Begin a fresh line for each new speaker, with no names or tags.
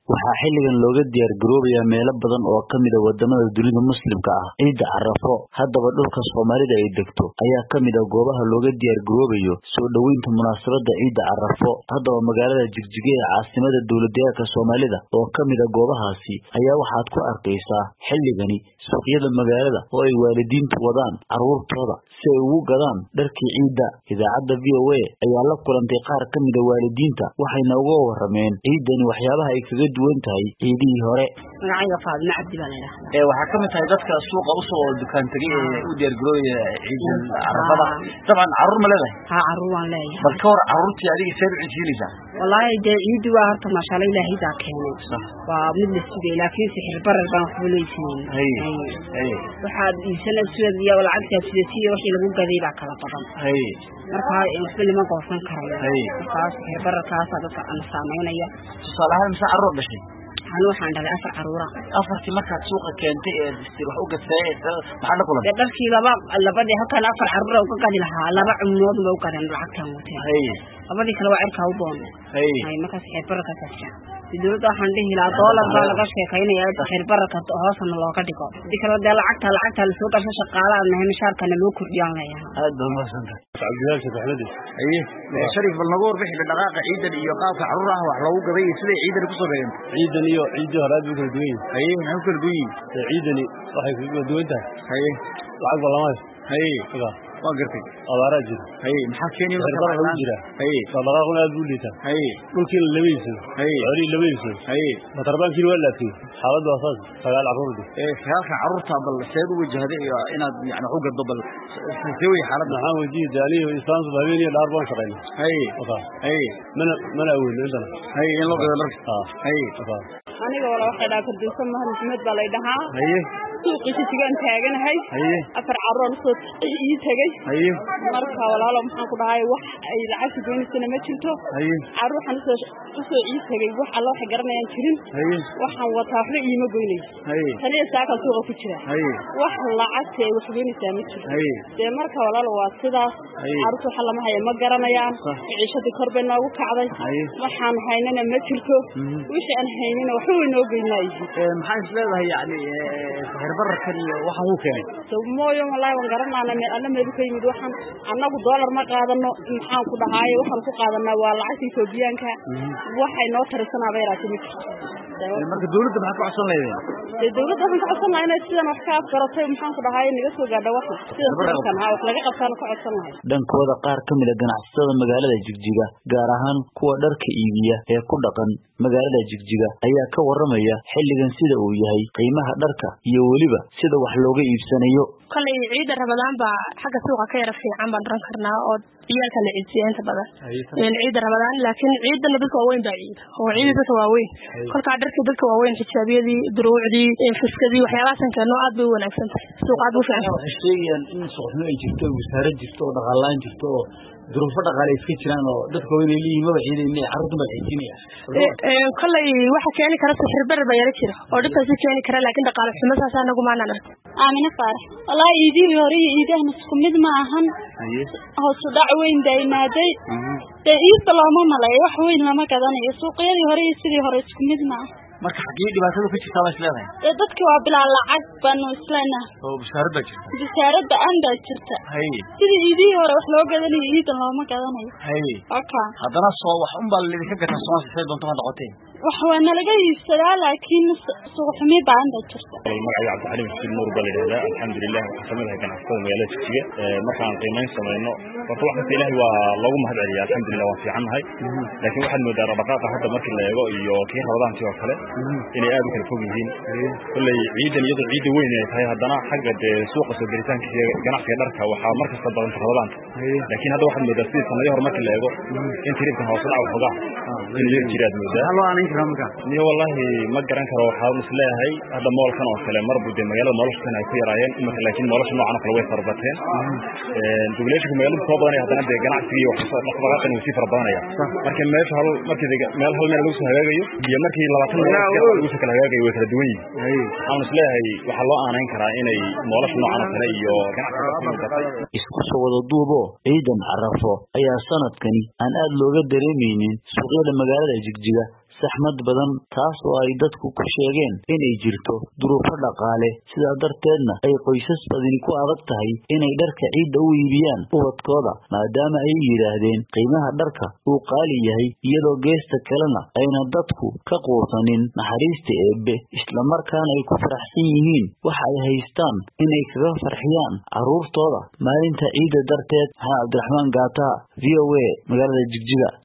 waxaa xilligan looga diyaar garoobayaa meelo badan oo ka mid ah wadamada dunida muslimka ah ciida Carafo. Haddaba dhulka Soomaalida ay degto ayaa ka mid ah goobaha looga diyaar garoobayo soo dhaweynta munaasabadda ciida Carafo. Haddaba magaalada Jigjiga ee caasimada dowladda Soomaalida oo ka mid ah goobahaasi ayaa waxaad ku arkaysaa xilligani suuqyada magaalada oo ay waalidiintu wadaan carruurtooda si ay ugu gadaan dharkii ciida. Idaacadda VOA ayaa la kulantay qaar ka mid ah waalidiinta waxayna uga warrameen ciidani waxyaabaha ay kaga duwan tahay ciidihii hore.
magacayga Faadima Cabdi baan leeyahay.
Waxaa ka mid tahay dadka suuqa u soo dukaan tagay ee u diyaar garoobaya ciida Carafada. Taban carruur ma leedahay?
Haa, carruur waan leeyahay.
Bal ka war carruurtii adiga seed u ciidinaysaa?
Wallahi ciidu waa horta ma sha Allah Ilaahay daa keenay. Waa mid la sugay laakiin sixir barar baan wax leeysiin. Waxaad isla suudiya wala lacagta sidii wixii lagu gaday baa kala badan. Marka waxba lama goosan karo. Markaas sixir bararkaas dadka aan saameynaya.
Tusaalahaan sa carruur dhashay.
waxaan dhalay 4 carruur ah.
Afartii markaad suuqa keentay ee distir wax u gadfay maxaa la kulantay?
Dharkii labadii halkan 4 carruur oo ka gadi lahaa laba cumnood ma u gadan lacagtan watay. labadii kale waa cirka u doon. markaas sixir bararkaas afsha. dawladda waxaan dhihi lahaa dollar baa laga sheekaynayaa sixir bararka hoosna looga dhigo. dikala lacagta la soo gashay shaqaalaha mishaarkana loo kordhiyaan leeyahay.
aad baa mahadsantahay.
Cabdillaah Saxladi.
Sharif bal nagu warbixi dhaqaaqa ciidan iyo qaabka carruur ah wax loogu gaday sida ciidan ku soo beeyeen.
ciidan iyo ciidan hore aad u kala duwan
yihiin. maxay kala duwan yihiin?
ciidani waxay kala duwan tahay. lacag balamaad. waa gartay abaara jira
maxaa keenay
marka lagu jira dhaqaaquna aad u liita dhulkii labayso xooli labayso matarbaankiina waa laabtay xaaladdu asaas sagaal carruur
sagaalka carruurta bal seed u wajahday inaad yani wax u gado bal sidee xaaladda
maxaa wajiyay daaliyo islaamku habeenii dhaar baan shaqaynay mana awoodin intana
in loo gado dharka
aniga wala waxa dhaaf fardiysan mahadnimad baa la dhahaa suuqiisa sigaan taaganahay 4 carruur soo ii tagay marka walaalo maxaan ku dhahay wax ay lacag goynaysan ma jirto carruur waxaan soo ii tagay wax alla wax garanayaan jirin waxaan wataa waxba iima goynayso taniya saaka suuqa ku jira wax lacag ay wax goynaysaa ma jirto marka walaalo waa sidaas carruur waxa lama hayo ma garanayaan ciishada korbe noogu kacday waxaan haynana ma jirto wixii aan haynina wax way noo goynayeen
maxaan isleedahay yani bararkan iyo waxa uu keenay
mooyo wallahi waan garanaana ana meel ka yimid waxaan anagu dollar ma qaadano maxaan ku dhahay waxaan ku qaadanaa waa lacagta Itoobiyaanka waxay noo tarisanaa bayraatay
marka dawladda maxaa ku codsan leeyahay
dawladda waxaan ka codsan lahayn sidan wax ka garatay maxaan ku dhahay niga soo gaadha wax sidan wax laga qabtaan ku codsan lahayn
dhankooda qaar ka mid ah ganacsatada magaalada Jigjiga gaar ahaan kuwa dharka iibiya ee ku dhaqan magaalada Jigjiga ayaa ka warramaya xilligan sida uu yahay qiimaha dharka iyo waliba sida wax looga iibsanayo.
kale ciida Ramadaan ba xagga suuqa ka yar fiican baan ran karnaa oo ciyaalka la ciidiyeen badan ciida Ramadaan laakiin ciida dadka waa weyn baa oo ciida waa weyn kolka dharka dadka waa weyn xisaabiyadii duruucdii fiskadii waxyaabahan kale aad bay wanaagsan tahay suuqa aad u fiican
waxay sheegayaan in suuqna ay jirto wasaarad jirto dhaqaalayn jirto duruufo dhaqaale iska jiraan oo dadka weyn ay leeyihiin maba ciideynay carruurta ma ciidinaya
kale waxa keeni kara sixir barar baa yara jira oo dhibkaasi keeni kara laakiin dhaqaale xumo saas anagu ma aanan arkin
Aamina Faarax wallahi idii hore iidahan isku mid ma ahan hoos u dhac weyn daymaaday iista looma malay wax weyn lama gadanayo suuqyadii hore sidii hore isku mid ma
marka xaqii dhibaatada ku jirta waa isleedahay
dadka waa bilaa lacag baan islaana
oo bishaarada jirta
bishaarada anda jirta sidii idii hore wax loo gadanayo iidan looma gadanayo
haddana soo wax un baa lidinka gataa soo sii doonto ma noqotay
wax waana laga iibsadaa laakiin suuq xumi baa anda jirta
magaca Cabdi Xaliim Nuur balidada alxamdulillah waxaan ganacsatada magaalada Jigjiga markaan qiimeyn sameeyno waxa waxa Ilaahay waa lagu mahadceliyaa alxamdulillah waa fiicannahay laakiin waxaan moodaa dhaqaaqa hadda markii la eego iyo kii Ramadaantii oo kale inay aad u kala fog yihiin kullay ciidan iyadoo ciid weyn ay tahay haddana xagga suuqa soo gelitaankiisa ganacsiga dharka waxaa markasta badan Ramadaanka laakiin hadda waxaan moodaa sidii sanadii hore markii la eego in tiribka hoos u dhac xogaa inay jiraad moodaa niyo wallahi ma garan karo waxa misleeyahay hadda moolkan oo kale mar budde magaalada noloshan ay ku yaraayeen marka laakiin nolosha noocan kale way farbateen dawladda magaalada soo badan haddana de ganacsiga wax soo dhaqaaqan uu si farbaanaya marka meesha hal meel lagu soo hagaagayo iyo markii 20 meel lagu soo kala hagaagayo way kala duwan yihiin aan misleeyahay waxa loo aaneyn karaa inay nolosha noocan kale iyo ganacsiga
isku soo wada duubo ciidan Carafo ayaa sanadkani aan aad looga dareemaynin suuqyada magaalada Jigjiga saxmad badan taas oo ay dadku ku sheegeen inay jirto duruufo dhaqaale sidaa darteedna ay qoysas badani ku adag tahay inay dharka ciidda u iibiyaan ubadkooda maadaama ay yiraahdeen qiimaha dharka uu qaali yahay iyadoo geesta kalena ayna dadku ka quusanin naxariista Eebbe isla markaana ay ku faraxsan yihiin waxa ay haystaan inay kaga farxiyaan caruurtooda maalinta ciidda darteed. Cabdiraxmaan Gaata, VOA, magaalada Jigjiga.